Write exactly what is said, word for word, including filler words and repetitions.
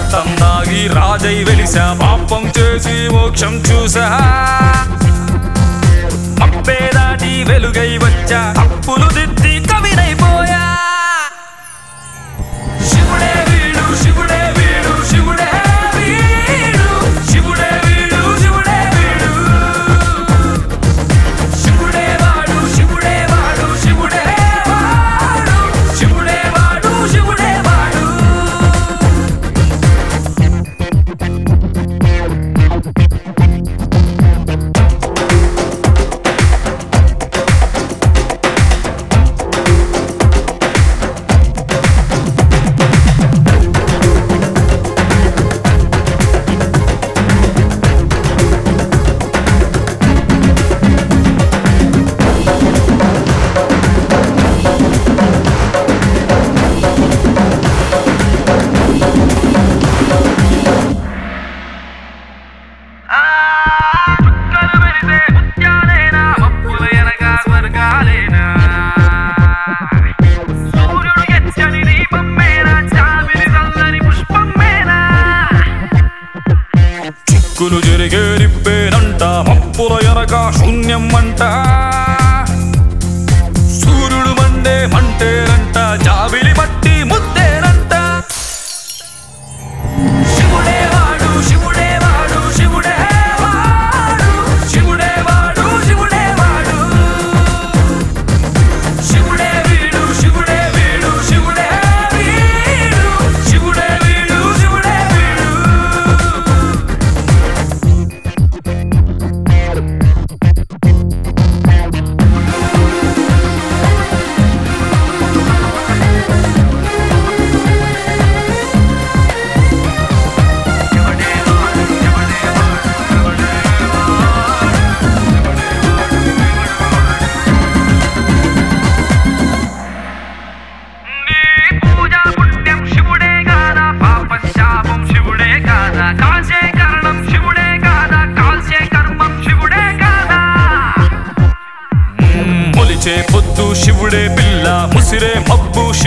రక్తం దాగి రాజై వెలిసా పాపం చేసి మోక్షం చూసా మబ్బే దాటి వెలుగై వచ్చా తప్పులు దిద్ది కవినైపోయా శివుడే వీడు శివుడే వీడు శివుడే వీడు శివుడే వీడు శివుడే వీడు శివుడే వాడు శివుడే వాడు శివుడే వాడు శివుడే వాడు శివుడే వాడు చిక్కులు జరిగే రిప్పేనంట మప్పుల ఎనక శూన్యం అంట సూర్యుడు మండే మంటేనంట జాబిలి పట్టి ముద్దేనంట శివుడే వాడు శివుడే వాడు శివుడే వాడు శివుడే వాడు శివుడే వాడు శివుడే వీడు శివుడే వీడు శివుడే వీడు శివుడే వీడు శివుడే వీడు పొద్దు శివుడే పిల్ల ముసిరే మబ్బు